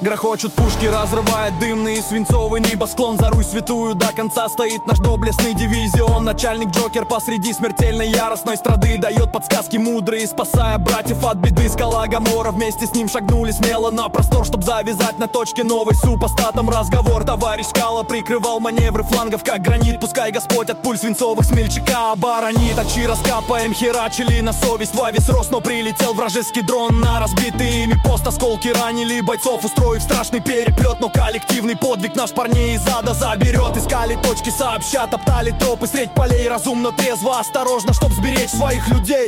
Грохочут пушки, разрывает дымный и свинцовый небосклон. За Русь святую до конца стоит наш доблестный дивизион. Начальник Джокер посреди смертельной яростной страды дает подсказки мудрые, спасая братьев от беды. Скала Гомора, вместе с ним шагнули смело на простор, чтоб завязать на точке новый с супостатом разговор. Товарищ Скала прикрывал маневры флангов, как гранит. Пускай Господь от пуль свинцовых смельчака оборонит. А чи раскапаем, херачили на совесть во весь рост, но прилетел вражеский дрон на разбитый ими пост. Осколки ранили бойцов, устроив страшный переплет. Но коллективный подвиг наш парней из ада заберет. Искали точки, сообща, топтали тропы средь полей. Разумно, трезво, осторожно, чтоб сберечь своих людей.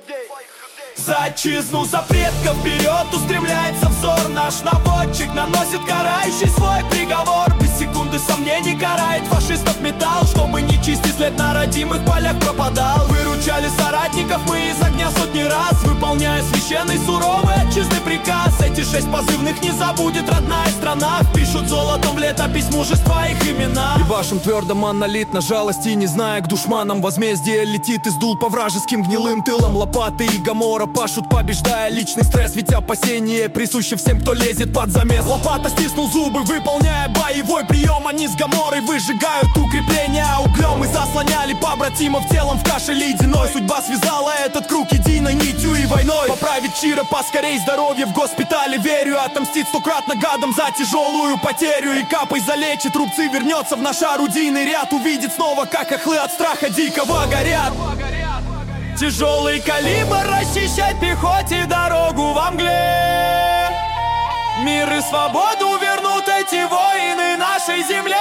За отчизну, за предков вперед устремляется взор. Наш наводчик наносит карающий свой приговор. Без секунды сомнений карает фашистов металл, чтобы нечистый след на родимых полях пропадал. Выручали соратников мы из огня сотни раз, выполняя священный суровый отчизный приказ. Эти 6 позывных не забудет родная страна. Пишут золотом в летопись мужества их имена. И вашим твердо монолитно жалости, не зная к душманам. Возмездие летит из дул по вражеским гнилым тылам. Лопаты и Гомора пашут, побеждая личный стресс. Ведь опасение присуще всем, кто лезет под замес. Лопата стиснул зубы, выполняя боевой прием. Они с Гоморой выжигают укрепления углем. И заслоняли побратимов телом в каше ледяной. Судьба связала этот круг единой нитью и войной. Поправить Чира поскорей, здоровье в госпитале верю. Отомстит стократно гадом за тяжелую потерю. И капой залечит рубцы, вернется в наш орудийный ряд. Увидит снова, как охлы от страха дикого горят. Тяжелый калибр расчищает пехоте дорогу во мгле. Мир и свободу вернут эти воины нашей земле.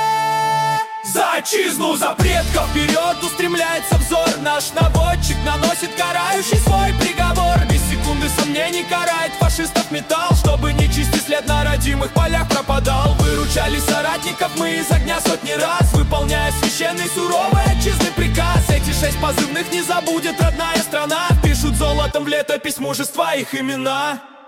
За отчизну, за предков вперед устремляется взор. Наш наводчик наносит карающий свой приговор. Без секунды сомнений карает фашистов металл, чтобы нечистый след на родимых полях пропадал. Выручали соратников мы из огня сотни раз, выполняя священный суровый отчизный приказ. Эти 6 позывных не забудет родная страна. Пишут золотом в летопись мужества их имена.